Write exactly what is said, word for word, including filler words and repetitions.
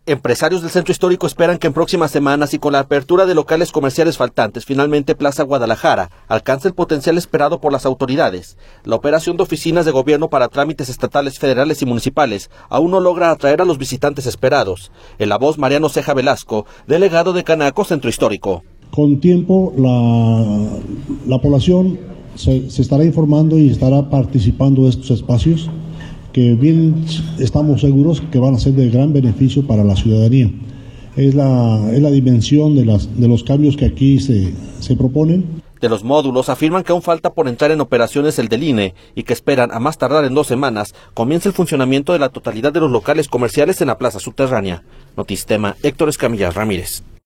Empresarios del centro histórico esperan que en próximas semanas y con la apertura de locales comerciales faltantes, finalmente Plaza Guadalajara alcance el potencial esperado por las autoridades. La operación de oficinas de gobierno para trámites estatales, federales y municipales aún no logra atraer a los visitantes esperados. En la voz, Mariano Ceja Velasco, delegado de Canaco Centro Histórico. Con tiempo, la, la población se, se estará informando y estará participando de estos espacios, que bien estamos seguros que van a ser de gran beneficio para la ciudadanía. Es la, es la dimensión de, las, de los cambios que aquí se, se proponen. De los módulos afirman que aún falta por entrar en operaciones el del I N E y que esperan a más tardar en dos semanas comience el funcionamiento de la totalidad de los locales comerciales en la plaza subterránea. Notistema, Héctor Escamilla Ramírez.